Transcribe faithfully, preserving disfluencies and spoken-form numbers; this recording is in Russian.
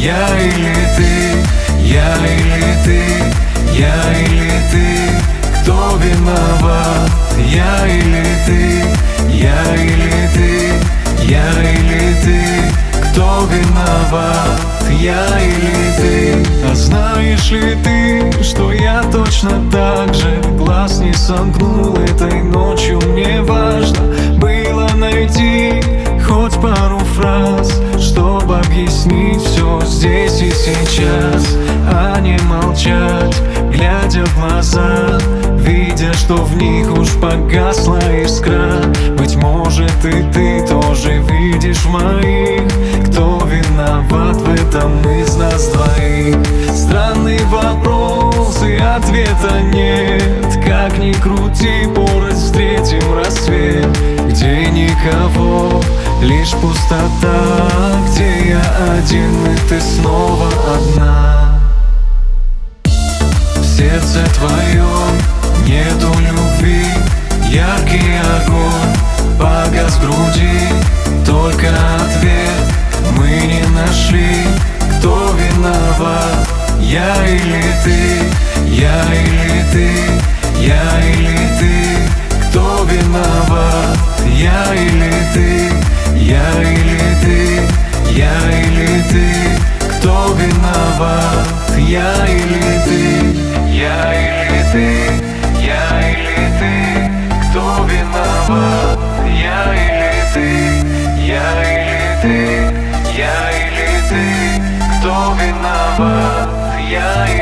Я или ты, я или ты, я или ты, кто виноват? Я или ты, я или ты, я или ты, кто виноват? Я или ты? А знаешь ли ты, что я точно так же глаз не сомкнул этой ночью? Мне важно было найти хоть пару фраз, чтобы объяснить все здесь и сейчас, а не молчать, глядя в глаза, видя, что в них уж погасла искра. Быть может, и ты тоже видишь в моих, кто виноват в этом из нас двоих. Странный вопрос, и ответа нет. Как ни крути, порознь встретим рассвет, где никого, лишь пустота, где я один, и ты снова одна. В сердце твоем нету любви, яркий огонь погас в груди, только ответ мы не нашли. Кто виноват? Я или ты, я или ты, я или ты, кто виноват? Я или ты, я или ты, я или ты, кто виноват? Я или ты, я или ты, я или ты, кто виноват? Я или ты, я или ты, я или ты, кто виноват? Я